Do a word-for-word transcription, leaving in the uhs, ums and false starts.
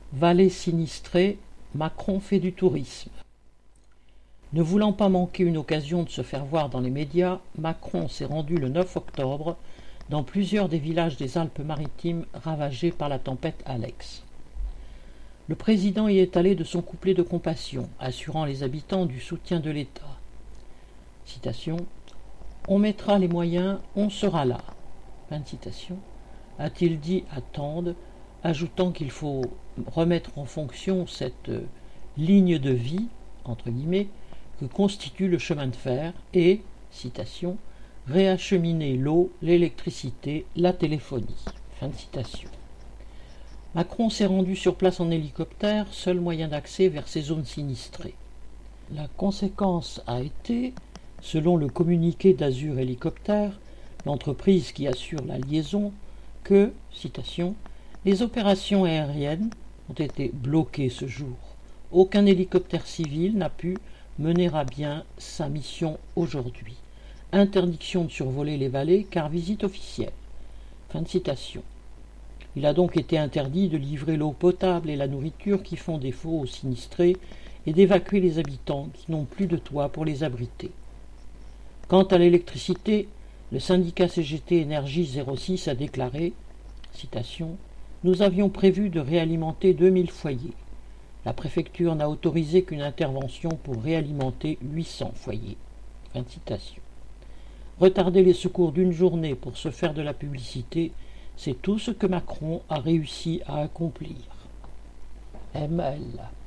Vallée sinistrée, Macron fait du tourisme. Ne voulant pas manquer une occasion de se faire voir dans les médias, Macron s'est rendu le neuf octobre dans plusieurs des villages des Alpes-Maritimes ravagés par la tempête Alex. Le président y est allé de son couplet de compassion, assurant les habitants du soutien de l'État. Citation. « On mettra les moyens, on sera là. » Fin de citation. A-t-il dit à Tende, ajoutant qu'il faut remettre en fonction cette euh, ligne de vie, entre guillemets, que constitue le chemin de fer et, citation, réacheminer l'eau, l'électricité, la téléphonie. Fin de citation. Macron s'est rendu sur place en hélicoptère, seul moyen d'accès vers ces zones sinistrées. La conséquence a été, selon le communiqué d'Azur Hélicoptère, l'entreprise qui assure la liaison, que, citation, les opérations aériennes ont été bloquées ce jour. Aucun hélicoptère civil n'a pu mener à bien sa mission aujourd'hui. Interdiction de survoler les vallées car visite officielle. Fin de citation. Il a donc été interdit de livrer l'eau potable et la nourriture qui font défaut aux sinistrés et d'évacuer les habitants qui n'ont plus de toit pour les abriter. Quant à l'électricité, le syndicat C G T Énergie zéro six a déclaré, citation, « Nous avions prévu de réalimenter deux mille foyers. La préfecture n'a autorisé qu'une intervention pour réalimenter huit cents foyers. » Fin de citation. Retarder les secours d'une journée pour se faire de la publicité, c'est tout ce que Macron a réussi à accomplir. M L